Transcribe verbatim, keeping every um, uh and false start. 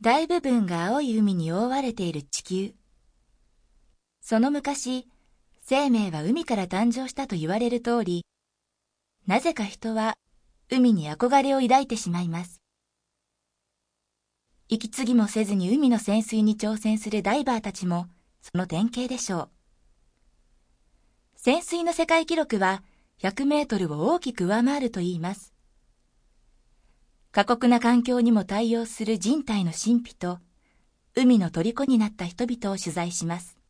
大部分が青い海に覆われている地球。その昔、生命は海から誕生したと言われる通り、なぜか人は海に憧れを抱いてしまいます。息継ぎもせずに海の潜水に挑戦するダイバーたちもその典型でしょう。潜水の世界記録はひゃくメートルを大きく上回るといいます。過酷な環境にも対応する人体の神秘と、海の虜になった人々を取材します。